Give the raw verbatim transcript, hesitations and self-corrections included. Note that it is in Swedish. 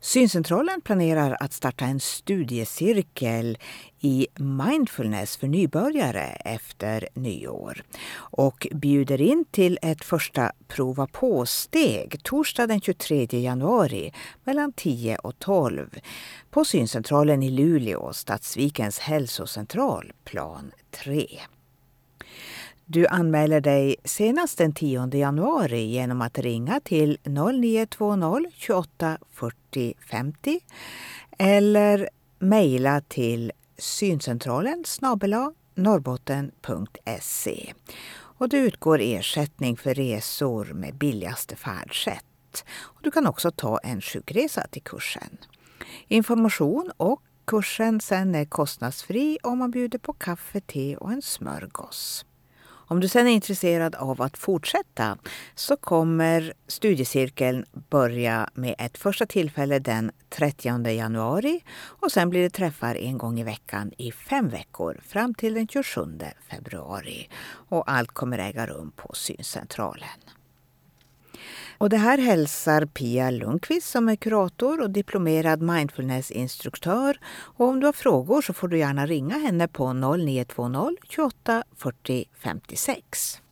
Syncentralen planerar att starta en studiecirkel i mindfulness för nybörjare efter nyår och bjuder in till ett första prova på-steg torsdag den tjugotredje januari mellan tio och tolv på Syncentralen i Luleå, Stadsvikens hälsocentral, plan tre. Du anmäler dig senast den tionde januari genom att ringa till noll nio två noll tjugoåtta fyrtio femtio eller mejla till syncentralen snabel-a norrbotten punkt se. Och det utgår ersättning för resor med billigaste färdsätt. Och du kan också ta en sjukresa till kursen. Information och kursen sen är kostnadsfri om man bjuder på kaffe, te och en smörgås. Om du sen är intresserad av att fortsätta så kommer studiecirkeln börja med ett första tillfälle den trettionde januari och sen blir det träffar en gång i veckan i fem veckor fram till den tjugosjunde februari. Och allt kommer äga rum på Syncentralen. Och det här hälsar Pia Lundqvist som är kurator och diplomerad mindfulnessinstruktör. Och om du har frågor så får du gärna ringa henne på noll nio två noll tjugoåtta fyrtio femtiosex.